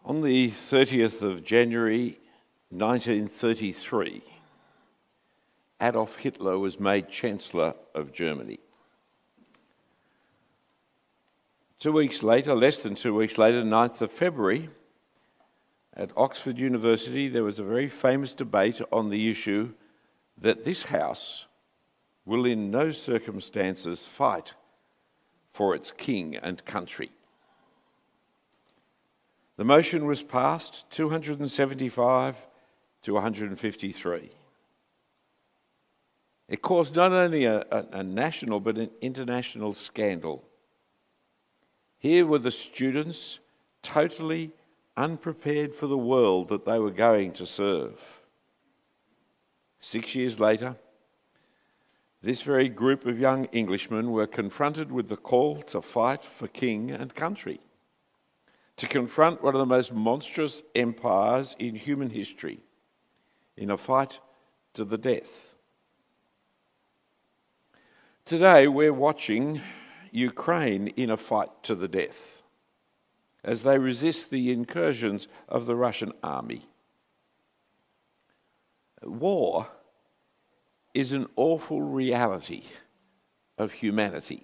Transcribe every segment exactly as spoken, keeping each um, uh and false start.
On the thirtieth of January nineteen thirty-three, Adolf Hitler was made Chancellor of Germany. Two weeks later, less than two weeks later, ninth of February, at Oxford University, there was a very famous debate on the issue that this House will in no circumstances fight for its king and country. The motion was passed two hundred seventy-five to one hundred fifty-three. It caused not only a, a, a national but an international scandal. Here were the students totally unprepared for the world that they were going to serve. Six years later, this very group of young Englishmen were confronted with the call to fight for king and country, to confront one of the most monstrous empires in human history in a fight to the death. Today we're watching Ukraine in a fight to the death as they resist the incursions of the Russian army. War is an awful reality of humanity.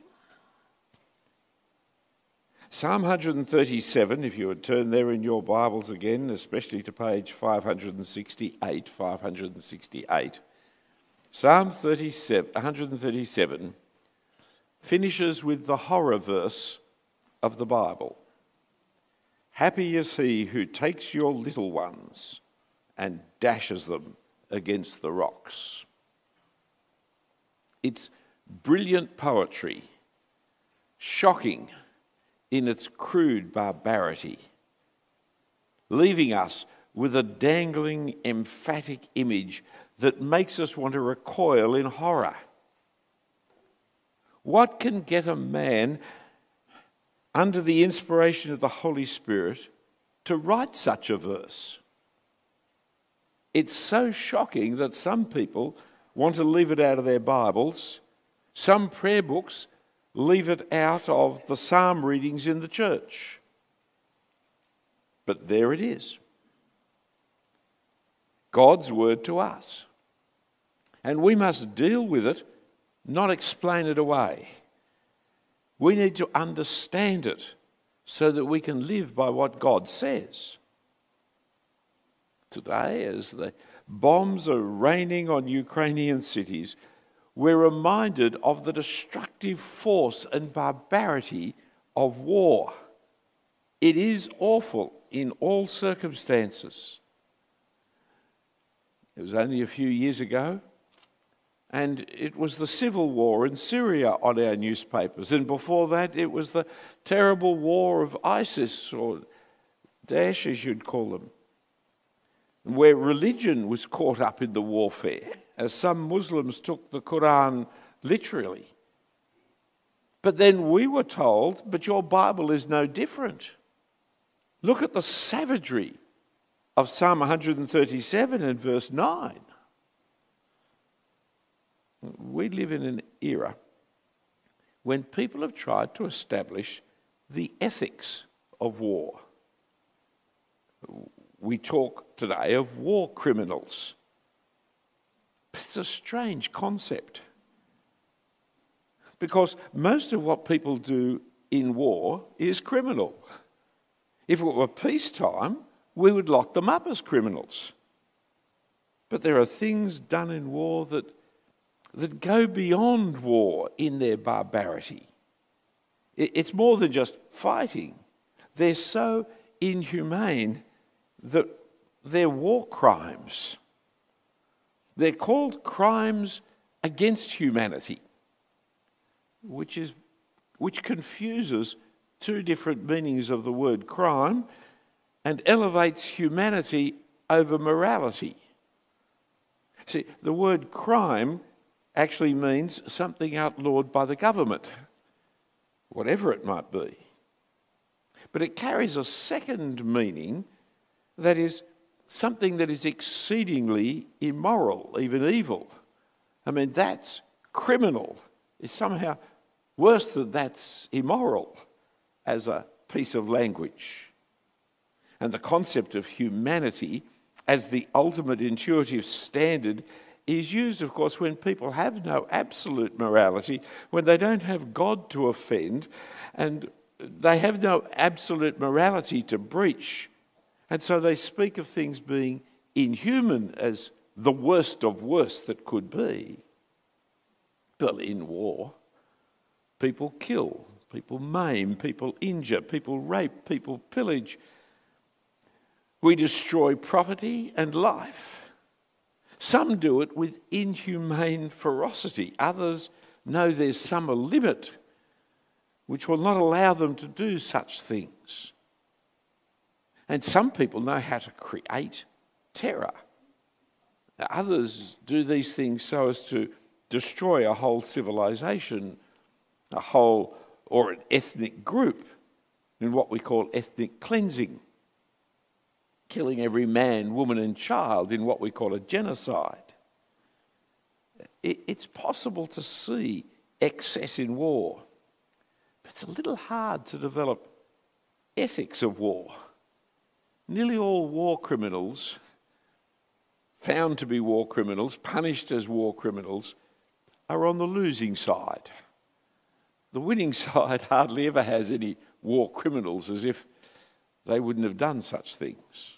Psalm one hundred thirty-seven, if you would turn there in your Bibles again, especially to page five hundred sixty-eight, five hundred sixty-eight, Psalm thirty-seven, one hundred thirty-seven finishes with the horror verse of the Bible. Happy is he who takes your little ones and dashes them against the rocks. It's brilliant poetry, shocking in its crude barbarity, leaving us with a dangling, emphatic image that makes us want to recoil in horror. What can get a man, under the inspiration of the Holy Spirit, to write such a verse? It's so shocking that some people want to leave it out of their Bibles. Some prayer books leave it out of the psalm readings in the church. But there it is. God's word to us. And we must deal with it, not explain it away. We need to understand it so that we can live by what God says. Today, as the bombs are raining on Ukrainian cities, we're reminded of the destructive force and barbarity of war. It is awful in all circumstances. It was only a few years ago, and it was the civil war in Syria on our newspapers. And before that, it was the terrible war of ISIS, or Daesh as you'd call them, where religion was caught up in the warfare, as some Muslims took the Quran literally. But then we were told, but your Bible is no different. Look at the savagery of Psalm one hundred thirty-seven and verse nine. We live in an era when people have tried to establish the ethics of war. We talk today of war criminals. It's a strange concept, because most of what people do in war is criminal. If it were peacetime, we would lock them up as criminals. But there are things done in war that, that go beyond war in their barbarity. It's more than just fighting. They're so inhumane that they're war crimes. They're called crimes against humanity, which is which confuses two different meanings of the word crime and elevates humanity over morality. See, the word crime actually means something outlawed by the government, whatever it might be. But it carries a second meaning, that is something that is exceedingly immoral, even evil. I mean, that's criminal. It's somehow worse than that's immoral as a piece of language. And the concept of humanity as the ultimate intuitive standard is used, of course, when people have no absolute morality, when they don't have God to offend, and they have no absolute morality to breach. And so they speak of things being inhuman as the worst of worst that could be. But in war, people kill, people maim, people injure, people rape, people pillage. We destroy property and life. Some do it with inhumane ferocity. Others know there's some limit which will not allow them to do such things. And some people know how to create terror. Others do these things so as to destroy a whole civilization, a whole or an ethnic group in what we call ethnic cleansing. Killing every man, woman and child in what we call a genocide. It's possible to see excess in war, but it's a little hard to develop ethics of war. Nearly all war criminals, found to be war criminals, punished as war criminals, are on the losing side. The winning side hardly ever has any war criminals, as if they wouldn't have done such things.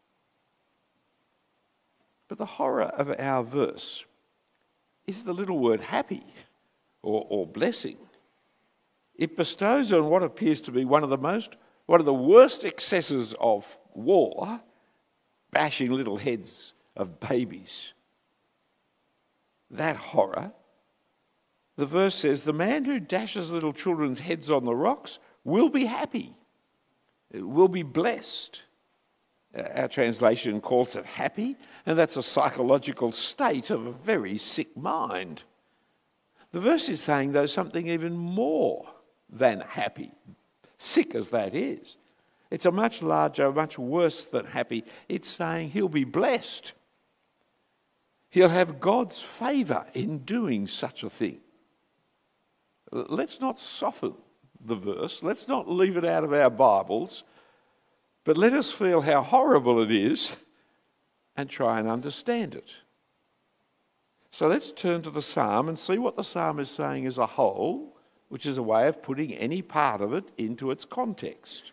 But the horror of our verse is the little word happy or, or blessing. It bestows on what appears to be one of the most, one of the worst excesses of war, bashing little heads of babies. That horror, the verse says, the man who dashes little children's heads on the rocks will be happy, will be blessed. Our translation calls it happy, and that's a psychological state of a very sick mind. The verse is saying, though, something even more than happy, sick as that is. It's a much larger, much worse than happy. It's saying he'll be blessed. He'll have God's favour in doing such a thing. Let's not soften the verse. Let's not leave it out of our Bibles. But let us feel how horrible it is and try and understand it. So let's turn to the psalm and see what the psalm is saying as a whole, which is a way of putting any part of it into its context.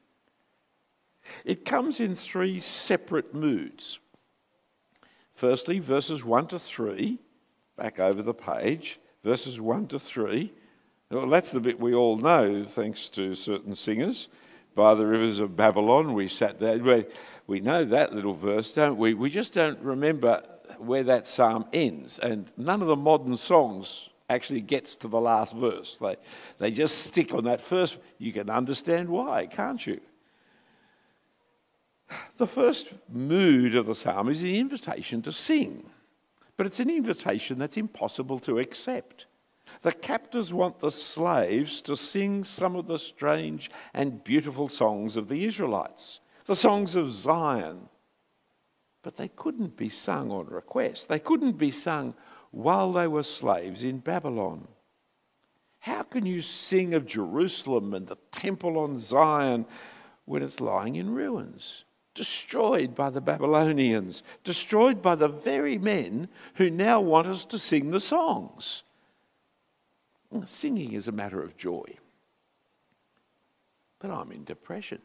It comes in three separate moods. Firstly, verses one to three, back over the page, verses one to three. Well, that's the bit we all know, thanks to certain singers. By the rivers of Babylon, we sat there. We, we know that little verse, don't we? We just don't remember where that psalm ends. And none of the modern songs actually gets to the last verse. They, they just stick on that first. You can understand why, can't you? The first mood of the psalm is an invitation to sing. But it's an invitation that's impossible to accept. The captors want the slaves to sing some of the strange and beautiful songs of the Israelites, the songs of Zion. But they couldn't be sung on request. They couldn't be sung while they were slaves in Babylon. How can you sing of Jerusalem and the temple on Zion when it's lying in ruins, destroyed by the Babylonians, destroyed by the very men who now want us to sing the songs? Singing is a matter of joy. But I'm in depression.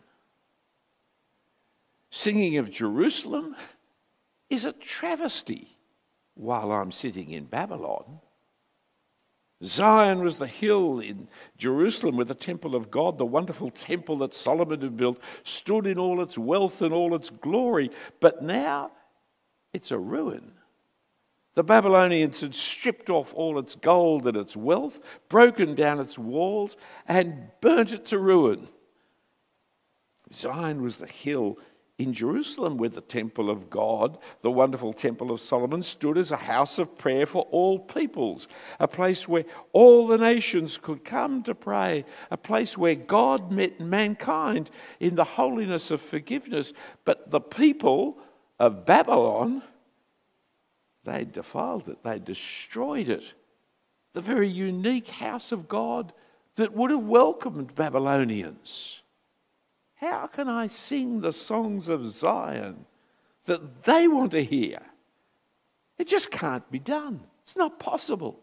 Singing of Jerusalem is a travesty while I'm sitting in Babylon. Zion was the hill in Jerusalem where the temple of God, the wonderful temple that Solomon had built, stood in all its wealth and all its glory. But now it's a ruin. The Babylonians had stripped off all its gold and its wealth, broken down its walls, and burnt it to ruin. Zion was the hill in Jerusalem where the temple of God, the wonderful temple of Solomon, stood as a house of prayer for all peoples, a place where all the nations could come to pray, a place where God met mankind in the holiness of forgiveness. But the people of Babylon, they defiled it, they destroyed it. The very unique house of God that would have welcomed Babylonians. How can I sing the songs of Zion that they want to hear? It just can't be done. It's not possible.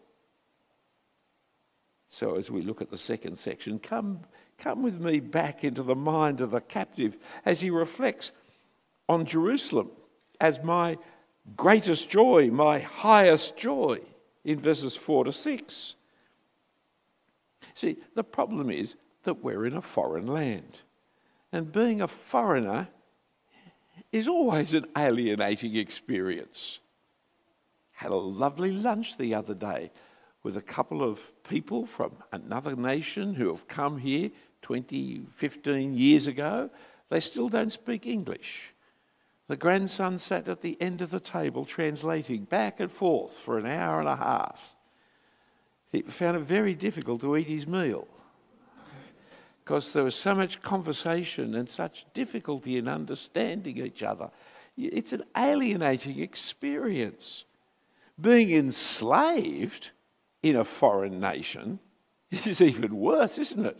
So as we look at the second section, come, come with me back into the mind of the captive as he reflects on Jerusalem as my greatest joy, my highest joy, in verses four to six. See, the problem is that we're in a foreign land. And being a foreigner is always an alienating experience. Had a lovely lunch the other day with a couple of people from another nation who have come here twenty, fifteen years ago. They still don't speak English. The grandson sat at the end of the table translating back and forth for an hour and a half. He found it very difficult to eat his meal because there was so much conversation and such difficulty in understanding each other. It's an alienating experience. Being enslaved in a foreign nation is even worse, isn't it?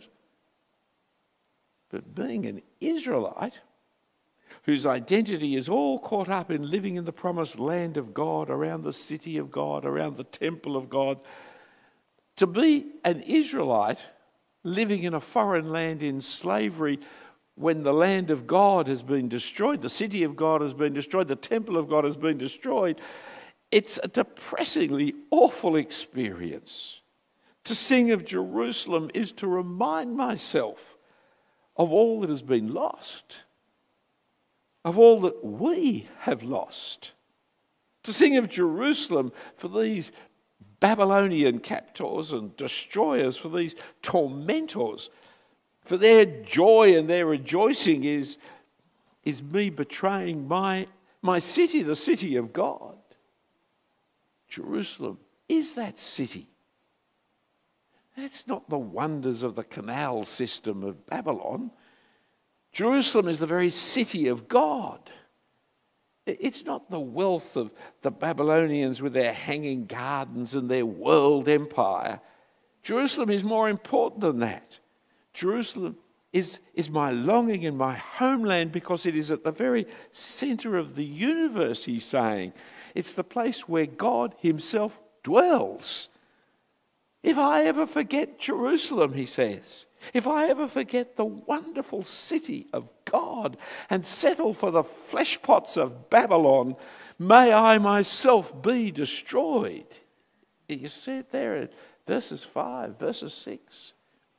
But being an Israelite, whose identity is all caught up in living in the promised land of God, around the city of God, around the temple of God, to be an Israelite living in a foreign land in slavery when the land of God has been destroyed, the city of God has been destroyed, the temple of God has been destroyed, it's a depressingly awful experience. To sing of Jerusalem is to remind myself of all that has been lost, of all that we have lost. To sing of Jerusalem for these Babylonian captors and destroyers, for these tormentors, for their joy and their rejoicing is, is me betraying my, my city, the city of God. Jerusalem is that city. That's not the wonders of the canal system of Babylon. Jerusalem is the very city of God. It's not the wealth of the Babylonians with their hanging gardens and their world empire. Jerusalem is more important than that. Jerusalem is, is my longing and my homeland because it is at the very centre of the universe, he's saying. It's the place where God himself dwells. If I ever forget Jerusalem, he says, if I ever forget the wonderful city of God and settle for the fleshpots of Babylon, may I myself be destroyed. You see it there in verses five, verses six.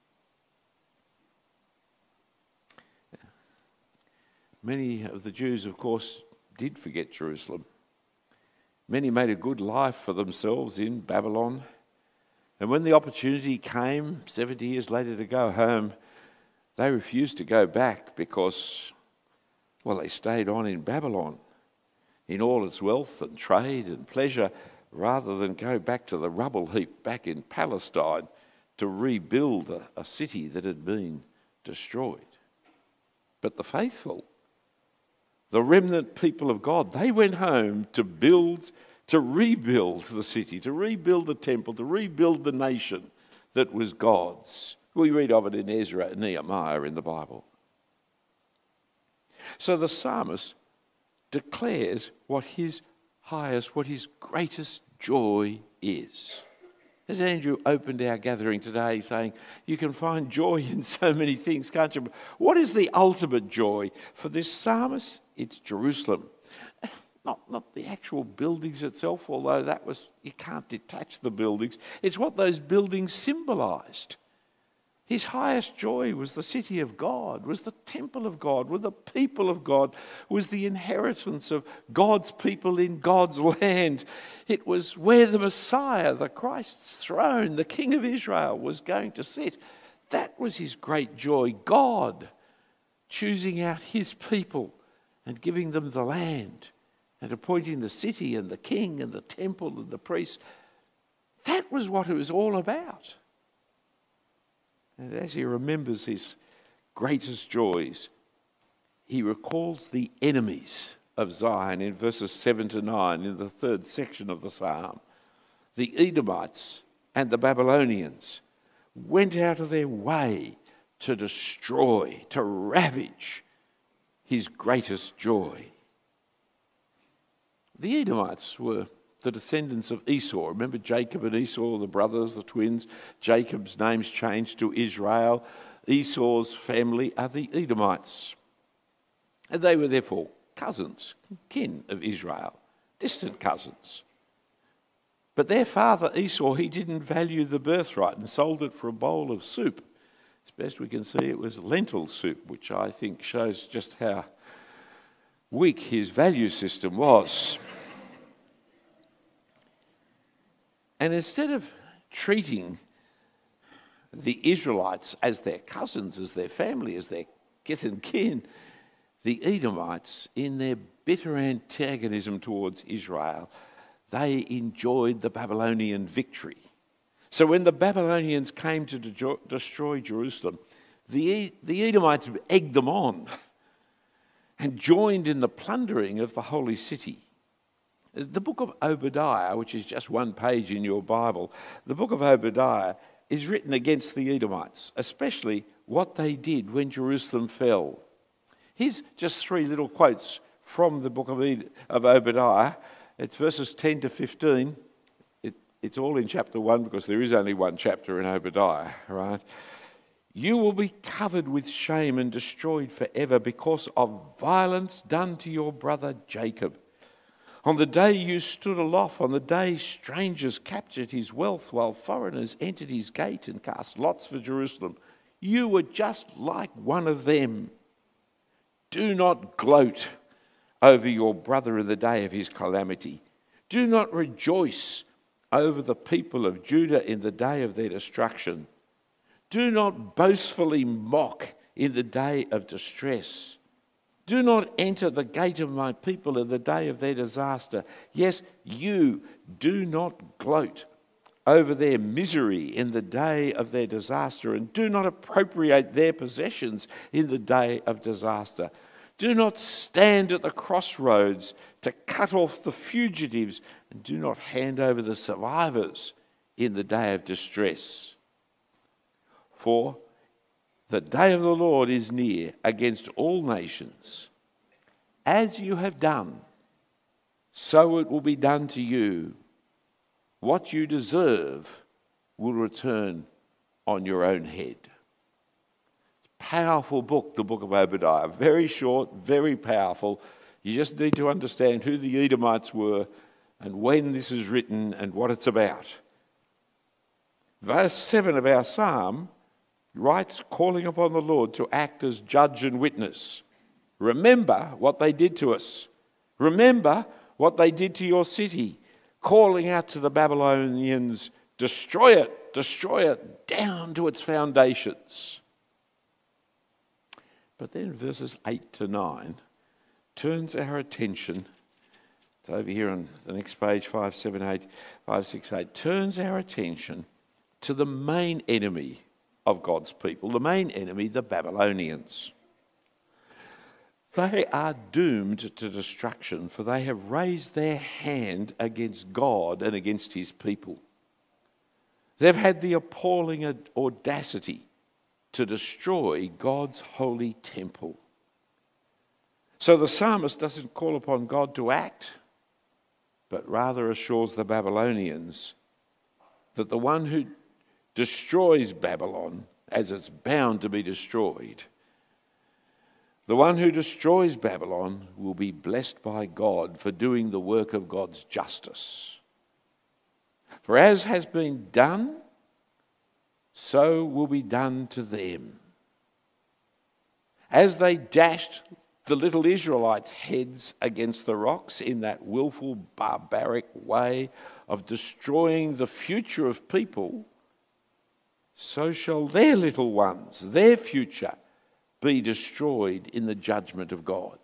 Many of the Jews, of course, did forget Jerusalem. Many made a good life for themselves in Babylon. And when the opportunity came seventy years later to go home, they refused to go back because, well, they stayed on in Babylon in all its wealth and trade and pleasure rather than go back to the rubble heap back in Palestine to rebuild a, a city that had been destroyed. But the faithful, the remnant people of God, they went home to build to rebuild the city, to rebuild the temple, to rebuild the nation that was God's. We read of it in Ezra and Nehemiah in the Bible. So the psalmist declares what his highest, what his greatest joy is. As Andrew opened our gathering today saying, you can find joy in so many things, can't you? What is the ultimate joy? For this psalmist, it's Jerusalem. Not, not the actual buildings itself, although that was, you can't detach the buildings. It's what those buildings symbolised. His highest joy was the city of God, was the temple of God, was the people of God, was the inheritance of God's people in God's land. It was where the Messiah, the Christ's throne, the King of Israel, was going to sit. That was his great joy. God choosing out his people and giving them the land, and appointing the city and the king and the temple and the priests. That was what it was all about. And as he remembers his greatest joys, he recalls the enemies of Zion in verses seven to nine in the third section of the psalm. The Edomites and the Babylonians went out of their way to destroy, to ravage his greatest joy. The Edomites were the descendants of Esau. Remember Jacob and Esau, the brothers, the twins? Jacob's name's changed to Israel. Esau's family are the Edomites. And they were therefore cousins, kin of Israel, distant cousins. But their father Esau, he didn't value the birthright and sold it for a bowl of soup. As best we can see, it was lentil soup, which I think shows just how weak his value system was. And instead of treating the Israelites as their cousins, as their family, as their kith and kin, the Edomites, in their bitter antagonism towards Israel, they enjoyed the Babylonian victory. So when the Babylonians came to de- destroy Jerusalem, the, the Edomites egged them on and joined in the plundering of the holy city. The book of Obadiah, which is just one page in your Bible, the book of Obadiah is written against the Edomites, especially what they did when Jerusalem fell. Here's just three little quotes from the book of, Ed- of Obadiah. It's verses ten to fifteen. It, it's all in chapter one because there is only one chapter in Obadiah, right? You will be covered with shame and destroyed forever because of violence done to your brother Jacob. On the day you stood aloft, on the day strangers captured his wealth while foreigners entered his gate and cast lots for Jerusalem, you were just like one of them. Do not gloat over your brother in the day of his calamity. Do not rejoice over the people of Judah in the day of their destruction. Do not boastfully mock in the day of distress. Do not enter the gate of my people in the day of their disaster. Yes, you do not gloat over their misery in the day of their disaster, and do not appropriate their possessions in the day of disaster. Do not stand at the crossroads to cut off the fugitives, and do not hand over the survivors in the day of distress. For the day of the Lord is near against all nations. As you have done, so it will be done to you. What you deserve will return on your own head. Powerful book, the book of Obadiah. Very short, very powerful. You just need to understand who the Edomites were and when this is written and what it's about. Verse seven of our psalm writes, calling upon the Lord to act as judge and witness. Remember what they did to us. Remember what they did to your city, calling out to the Babylonians, destroy it, destroy it, down to its foundations. But then verses eight to nine turns our attention, it's over here on the next page, five, seven, eight, five, six, eight, turns our attention to the main enemy of God's people, the main enemy, the Babylonians. They are doomed to destruction, for they have raised their hand against God and against his people. They've had the appalling audacity to destroy God's holy temple. So the psalmist doesn't call upon God to act, but rather assures the Babylonians that the one who destroys Babylon, as it's bound to be destroyed, the one who destroys Babylon will be blessed by God for doing the work of God's justice. For as has been done, so will be done to them. As they dashed the little Israelites' heads against the rocks in that willful, barbaric way of destroying the future of people, so shall their little ones, their future, be destroyed in the judgment of God.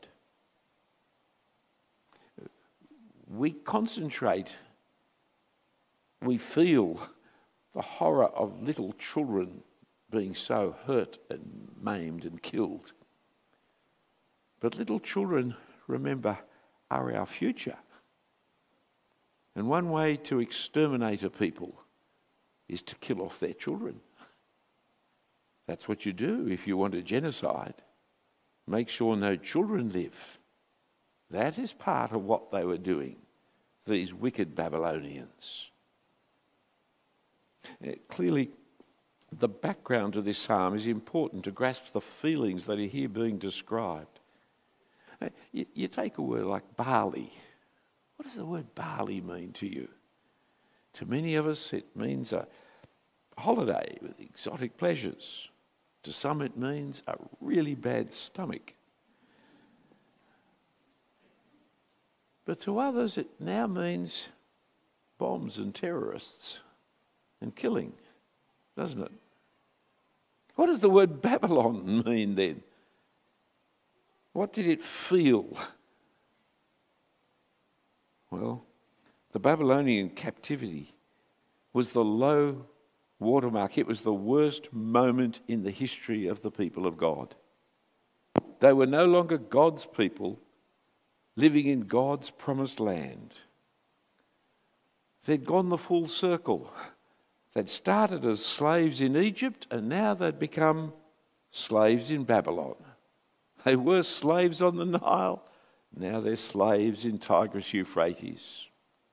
We concentrate, we feel the horror of little children being so hurt and maimed and killed. But little children, remember, are our future. And one way to exterminate a people is to kill off their children. That's what you do if you want a genocide. Make sure no children live. That is part of what they were doing, these wicked Babylonians. Clearly, the background to this psalm is important to grasp the feelings that are here being described. You, you take a word like barley. What does the word barley mean to you? To many of us, it means a holiday with exotic pleasures. To some, it means a really bad stomach. But to others, it now means bombs and terrorists and killing, doesn't it? What does the word Babylon mean then? What did it feel? Well, the Babylonian captivity was the low watermark. It was the worst moment in the history of the people of God. They were no longer God's people living in God's promised land. They'd gone the full circle. They'd started as slaves in Egypt and now they'd become slaves in Babylon. They were slaves on the Nile, now they're slaves in Tigris Euphrates.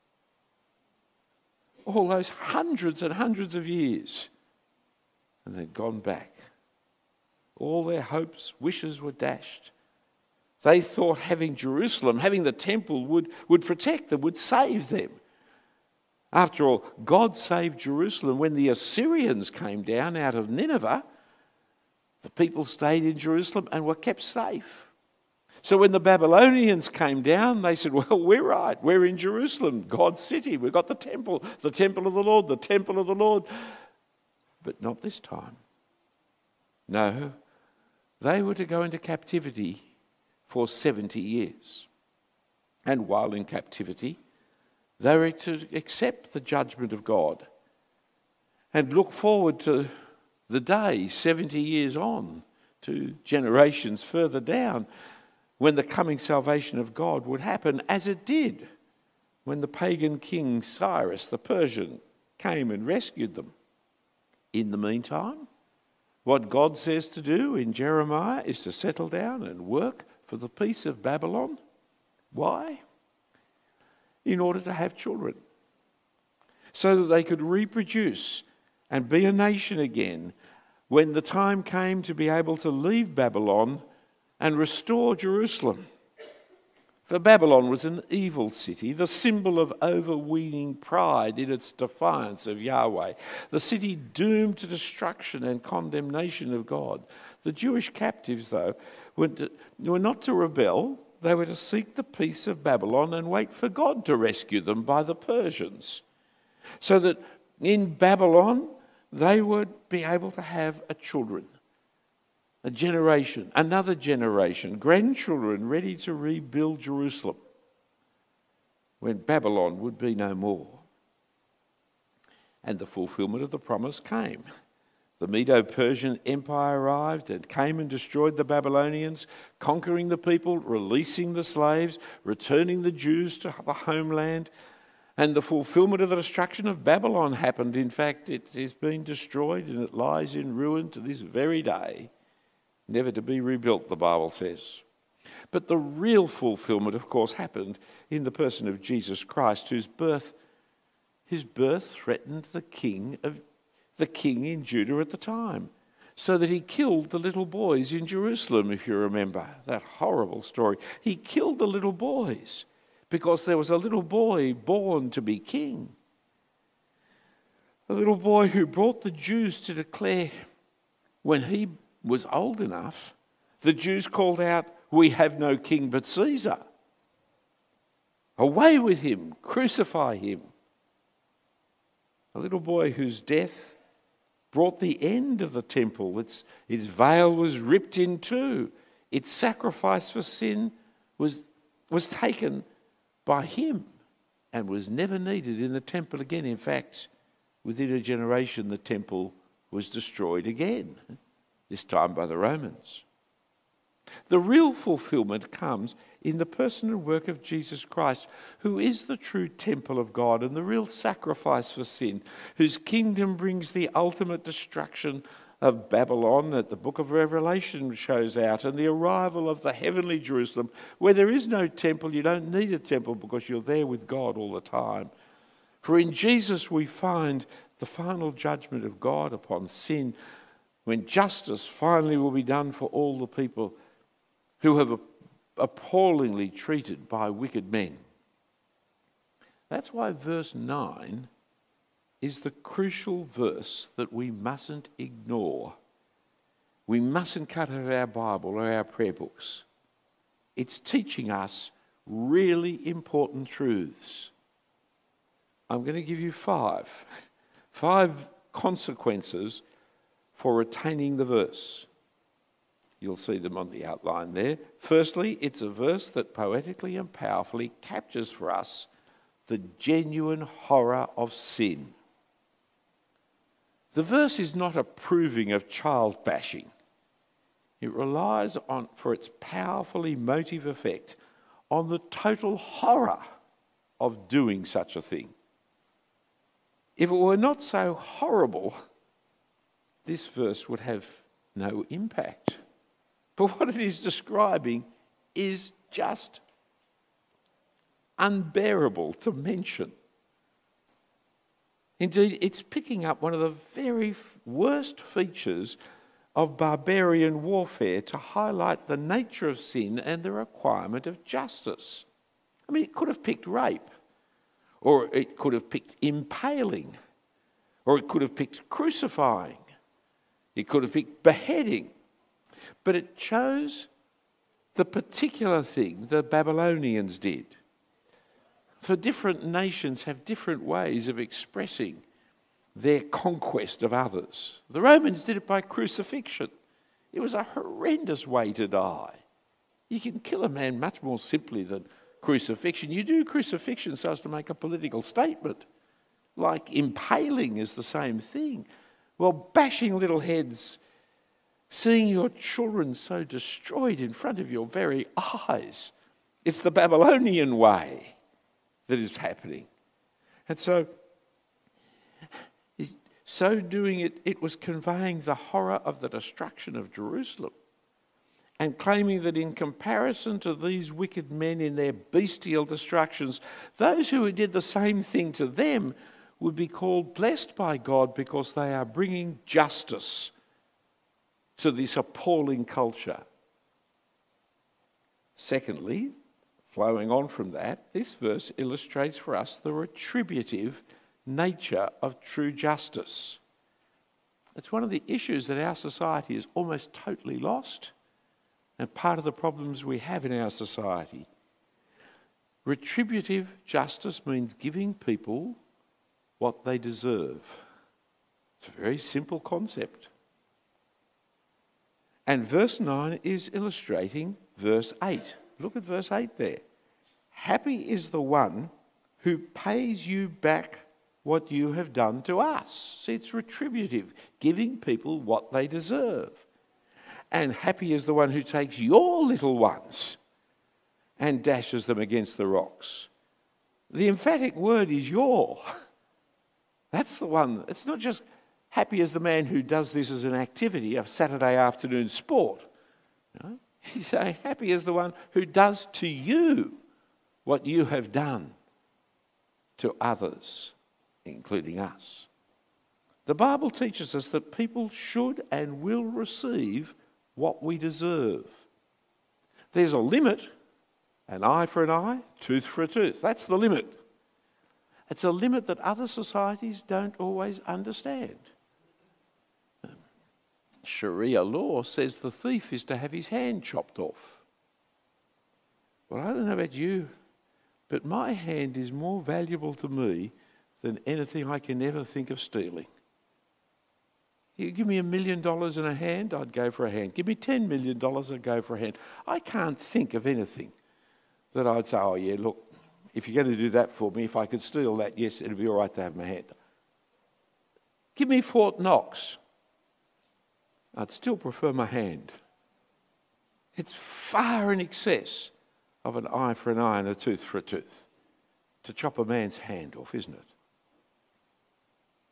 All those hundreds and hundreds of years, and they'd gone back. All their hopes, wishes were dashed. They thought having Jerusalem, having the temple would, would protect them, would save them. After all, God saved Jerusalem when the Assyrians came down out of Nineveh. The people stayed in Jerusalem and were kept safe. So when the Babylonians came down, they said, well, we're right. We're in Jerusalem, God's city. We've got the temple, the temple of the Lord, the temple of the Lord. But not this time. No, they were to go into captivity for seventy years. And while in captivity, they were to accept the judgment of God and look forward to the day seventy years on, to generations further down, when the coming salvation of God would happen, as it did when the pagan king Cyrus the Persian came and rescued them. In the meantime, what God says to do in Jeremiah is to settle down and work for the peace of Babylon. Why? In order to have children, so that they could reproduce and be a nation again when the time came to be able to leave Babylon and restore Jerusalem. For Babylon was an evil city, the symbol of overweening pride in its defiance of Yahweh, the city doomed to destruction and condemnation of God. The Jewish captives, though, were, to, were not to rebel. They were to seek the peace of Babylon and wait for God to rescue them by the Persians, so that in Babylon they would be able to have a children, a generation, another generation, grandchildren ready to rebuild Jerusalem when Babylon would be no more. And the fulfillment of the promise came. The Medo-Persian Empire arrived and came and destroyed the Babylonians, conquering the people, releasing the slaves, returning the Jews to the homeland. And the fulfillment of the destruction of Babylon happened. In fact, it has been destroyed and it lies in ruin to this very day, never to be rebuilt, the Bible says. But the real fulfillment, of course, happened in the person of Jesus Christ, whose birth, his birth threatened the king of the king in Judah at the time, so that he killed the little boys in Jerusalem, if you remember that horrible story. He killed the little boys because there was a little boy born to be king. A little boy who brought the Jews to declare, when he was old enough, the Jews called out, "We have no king but Caesar. Away with him, crucify him." A little boy whose death brought the end of the temple. Its, its veil was ripped in two. Its sacrifice for sin was, was taken by him and was never needed in the temple again. In fact, within a generation, the temple was destroyed again, this time by the Romans. The real fulfillment comes in the person and work of Jesus Christ, who is the true temple of God and the real sacrifice for sin, whose kingdom brings the ultimate destruction of Babylon that the book of Revelation shows out, and the arrival of the heavenly Jerusalem, where there is no temple. You don't need a temple because you're there with God all the time. For in Jesus we find the final judgment of God upon sin, when justice finally will be done for all the people who have appallingly treated by wicked men. That's why verse nine is the crucial verse that we mustn't ignore. We mustn't cut out of our Bible or our prayer books. It's teaching us really important truths. I'm going to give you five. Five consequences for retaining the verse. You'll see them on the outline there. Firstly, it's a verse that poetically and powerfully captures for us the genuine horror of sin. The verse is not approving of child bashing. It relies on, for its powerful emotive effect, on the total horror of doing such a thing. If it were not so horrible, this verse would have no impact. But what it is describing is just unbearable to mention. Indeed, it's picking up one of the very worst features of barbarian warfare to highlight the nature of sin and the requirement of justice. I mean, it could have picked rape, or it could have picked impaling, or it could have picked crucifying, it could have picked beheading, but it chose the particular thing the Babylonians did. For different nations have different ways of expressing their conquest of others. The Romans did it by crucifixion. It was a horrendous way to die. You can kill a man much more simply than crucifixion. You do crucifixion so as to make a political statement. Like impaling is the same thing. Well, bashing little heads, seeing your children so destroyed in front of your very eyes. It's the Babylonian way that is happening. And so, so doing it, it was conveying the horror of the destruction of Jerusalem and claiming that in comparison to these wicked men in their bestial destructions, those who did the same thing to them would be called blessed by God because they are bringing justice to this appalling culture. Secondly, flowing on from that, this verse illustrates for us the retributive nature of true justice. It's one of the issues that our society is almost totally lost, and part of the problems we have in our society. Retributive justice means giving people what they deserve. It's a very simple concept. And verse nine is illustrating verse eight. Look at verse eight there. Happy is the one who pays you back what you have done to us. See, it's retributive, giving people what they deserve. And happy is the one who takes your little ones and dashes them against the rocks. The emphatic word is your. That's the one. It's not just happy as the man who does this as an activity, a Saturday afternoon sport. No? He's saying happy as the one who does to you what you have done to others, including us. The Bible teaches us that people should and will receive what we deserve. There's a limit, an eye for an eye, tooth for a tooth. That's the limit. It's a limit that other societies don't always understand. Sharia law says the thief is to have his hand chopped off. Well, I don't know about you, but my hand is more valuable to me than anything I can ever think of stealing. You give me a million dollars in a hand, I'd go for a hand. Give me ten million dollars, I'd go for a hand. I can't think of anything that I'd say, oh yeah, look, if you're going to do that for me, if I could steal that, yes, it'd be all right to have my hand. Give me Fort Knox. I'd still prefer my hand. It's far in excess of an eye for an eye and a tooth for a tooth to chop a man's hand off, isn't it?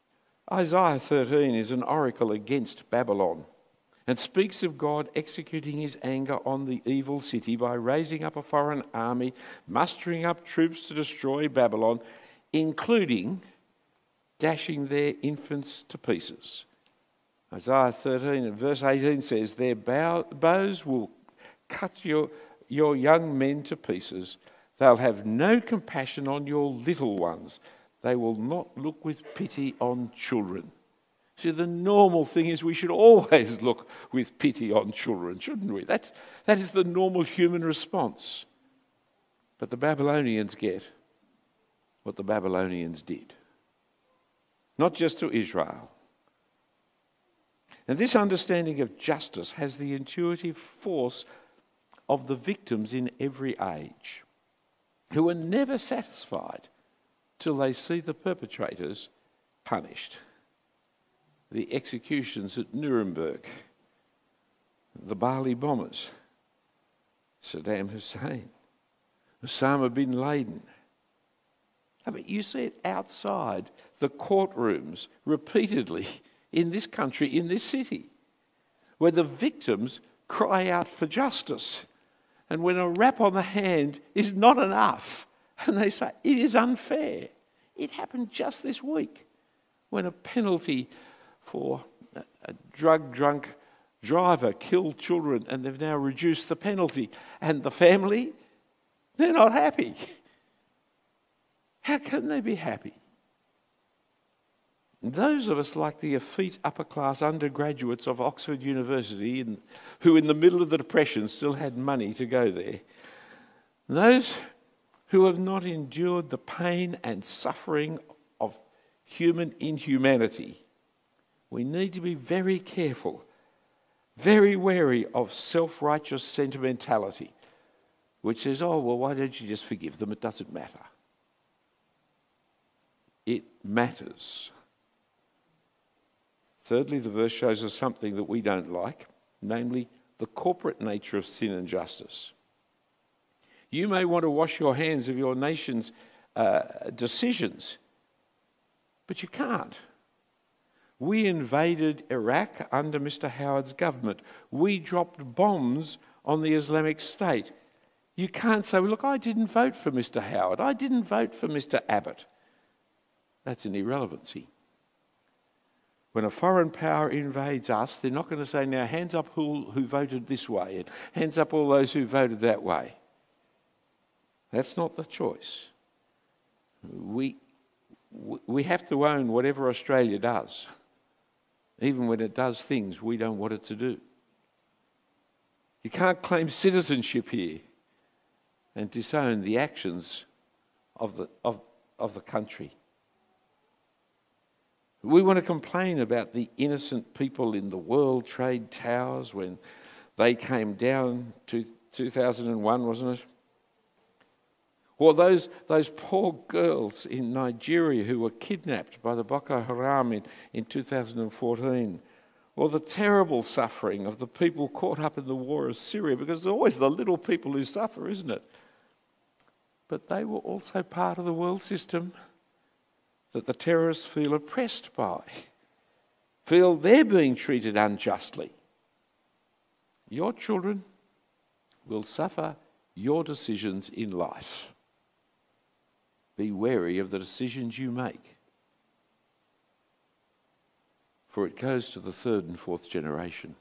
Isaiah thirteen is an oracle against Babylon and speaks of God executing his anger on the evil city by raising up a foreign army, mustering up troops to destroy Babylon, including dashing their infants to pieces. Isaiah thirteen and verse eighteen says, their bow, bows will cut your, your young men to pieces. They'll have no compassion on your little ones. They will not look with pity on children. See, the normal thing is we should always look with pity on children, shouldn't we? That's, that is the normal human response. But the Babylonians get what the Babylonians did. Not just to Israel. And this understanding of justice has the intuitive force of the victims in every age, who are never satisfied till they see the perpetrators punished. The executions at Nuremberg, the Bali bombers, Saddam Hussein, Osama bin Laden. I mean, you see it outside the courtrooms repeatedly in this country, in this city, where the victims cry out for justice. And when a rap on the hand is not enough, and they say, it is unfair. It happened just this week when a penalty for a, a drug-drunk driver killed children, and they've now reduced the penalty. And the family, they're not happy. How can they be happy? Those of us like the effete upper-class undergraduates of Oxford University in, who in the middle of the Depression still had money to go there, those who have not endured the pain and suffering of human inhumanity, we need to be very careful, very wary of self-righteous sentimentality, which says, oh, well, why don't you just forgive them? It doesn't matter. It matters. Thirdly, the verse shows us something that we don't like, namely the corporate nature of sin and justice. You may want to wash your hands of your nation's uh, decisions, but you can't. We invaded Iraq under Mister Howard's government. We dropped bombs on the Islamic State. You can't say, well, look, I didn't vote for Mister Howard. I didn't vote for Mister Abbott. That's an irrelevancy. When a foreign power invades us, they're not going to say, now, hands up who, who voted this way, and hands up all those who voted that way. That's not the choice. We, we have to own whatever Australia does, even when it does things we don't want it to do. You can't claim citizenship here and disown the actions of the, of, of the country. We want to complain about the innocent people in the World Trade Towers when they came down to two thousand one, wasn't it? Or those, those poor girls in Nigeria who were kidnapped by the Boko Haram in, in two thousand fourteen. Or the terrible suffering of the people caught up in the war of Syria, because it's always the little people who suffer, isn't it? But they were also part of the world system that the terrorists feel oppressed by, feel they're being treated unjustly. Your children will suffer your decisions in life. Be wary of the decisions you make, for it goes to the third and fourth generation.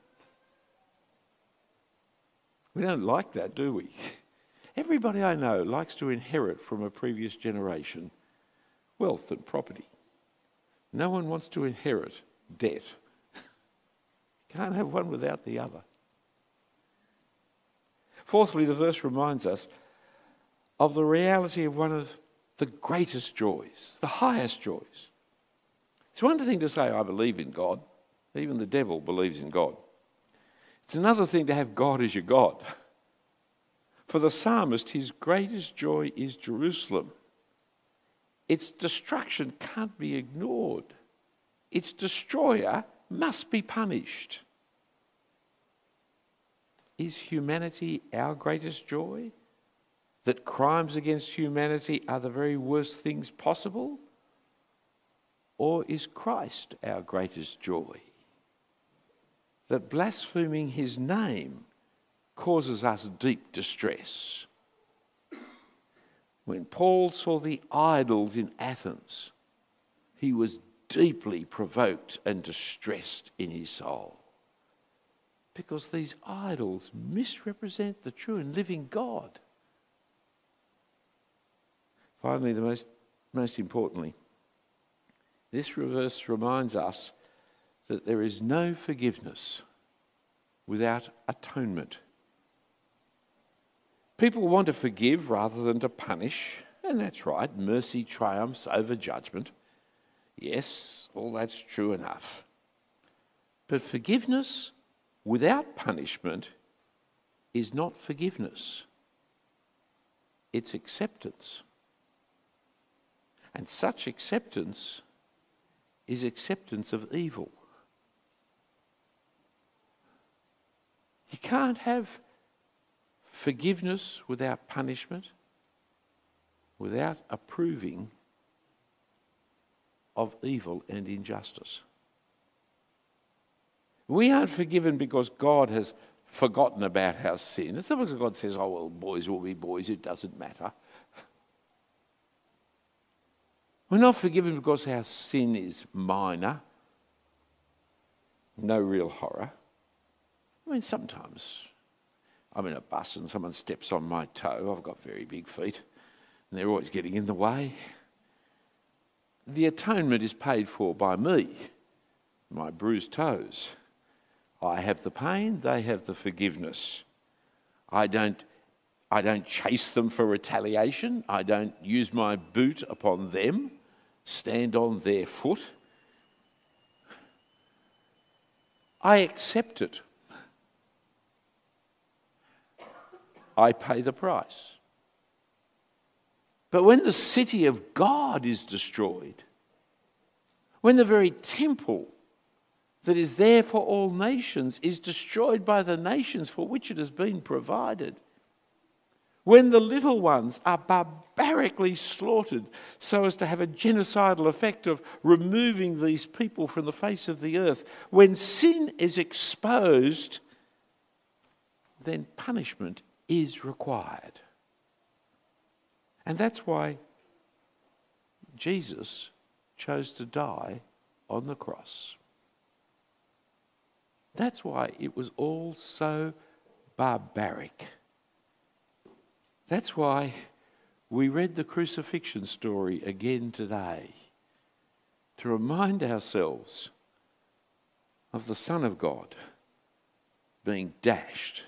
We don't like that, do we? Everybody I know likes to inherit from a previous generation wealth and property. No one wants to inherit debt. You can't have one without the other. Fourthly, the verse reminds us of the reality of one of the greatest joys, the highest joys. It's one thing to say, I believe in God. Even the devil believes in God. It's another thing to have God as your God. For the psalmist, his greatest joy is Jerusalem. Its destruction can't be ignored. Its destroyer must be punished. Is humanity our greatest joy? That crimes against humanity are the very worst things possible? Or is Christ our greatest joy? That blaspheming his name causes us deep distress. When Paul saw the idols in Athens, he was deeply provoked and distressed in his soul, because these idols misrepresent the true and living God. Finally, the most, most importantly, this verse reminds us that there is no forgiveness without atonement. People want to forgive rather than to punish, and that's right, mercy triumphs over judgment. Yes, all that's true enough. But forgiveness without punishment is not forgiveness. It's acceptance. And such acceptance is acceptance of evil. You can't have forgiveness without punishment, without approving of evil and injustice. We aren't forgiven because God has forgotten about our sin. It's not because God says, oh, well, boys will be boys, it doesn't matter. We're not forgiven because our sin is minor, no real horror. I mean, sometimes I'm in a bus and someone steps on my toe. I've got very big feet and they're always getting in the way. The atonement is paid for by me, my bruised toes. I have the pain, they have the forgiveness. I don't, I don't chase them for retaliation. I don't use my boot upon them, stand on their foot. I accept it. I pay the price. But when the city of God is destroyed, when the very temple that is there for all nations is destroyed by the nations for which it has been provided, when the little ones are barbarically slaughtered so as to have a genocidal effect of removing these people from the face of the earth, when sin is exposed, then punishment is required. And that's why Jesus chose to die on the cross. That's why it was all so barbaric. That's why we read the crucifixion story again today, to remind ourselves of the Son of God being dashed.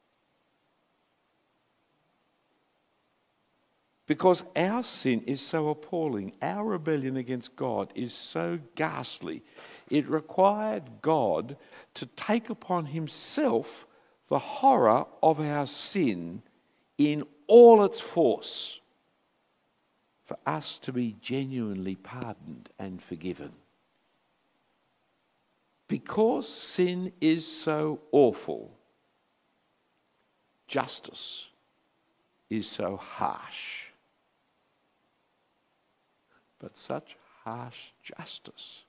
Because our sin is so appalling, our rebellion against God is so ghastly, it required God to take upon himself the horror of our sin in all its force for us to be genuinely pardoned and forgiven. Because sin is so awful, justice is so harsh. But such harsh justice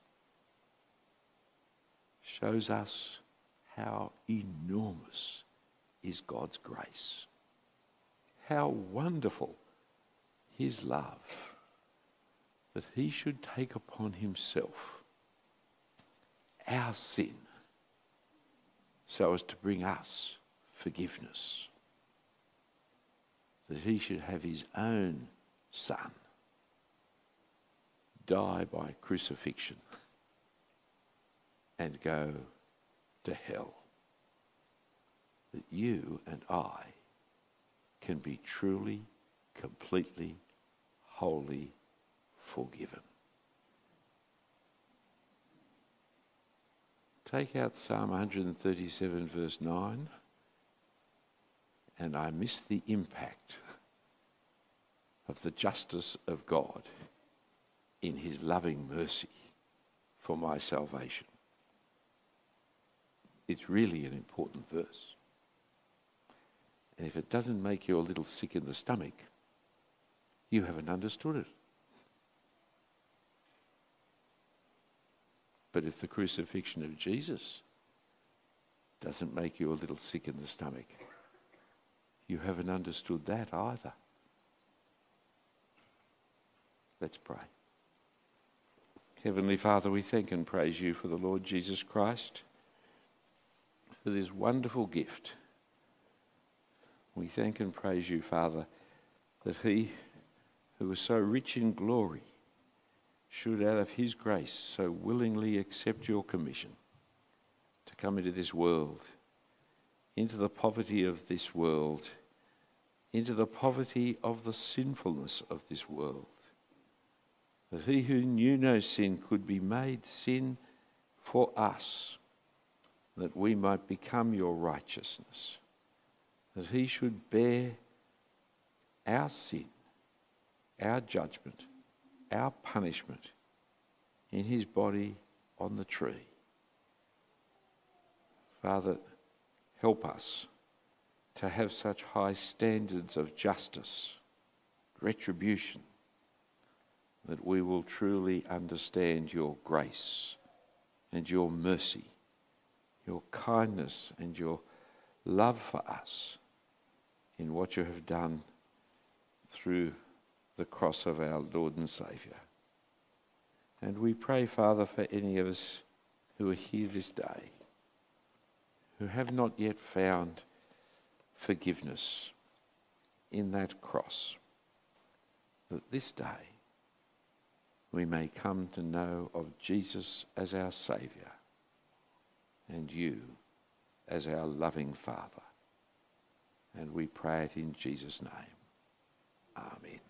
shows us how enormous is God's grace. How wonderful his love, that he should take upon himself our sin so as to bring us forgiveness. That he should have his own Son die by crucifixion and go to hell, that you and I can be truly, completely, wholly forgiven. Take out Psalm one thirty-seven verse nine, and I miss the impact of the justice of God in his loving mercy for my salvation. It's really an important verse. And if it doesn't make you a little sick in the stomach, you haven't understood it. But if the crucifixion of Jesus doesn't make you a little sick in the stomach, you haven't understood that either. Let's pray. Heavenly Father, we thank and praise you for the Lord Jesus Christ, for this wonderful gift. We thank and praise you, Father, that he who was so rich in glory should out of his grace so willingly accept your commission to come into this world, into the poverty of this world, into the poverty of the sinfulness of this world, that he who knew no sin could be made sin for us, that we might become your righteousness, that he should bear our sin, our judgment, our punishment in his body on the tree. Father, help us to have such high standards of justice, retribution, that we will truly understand your grace and your mercy, your kindness and your love for us in what you have done through the cross of our Lord and Saviour. And we pray, Father, for any of us who are here this day, who have not yet found forgiveness in that cross, that this day we may come to know of Jesus as our Saviour and you as our loving Father. And we pray it in Jesus' name. Amen.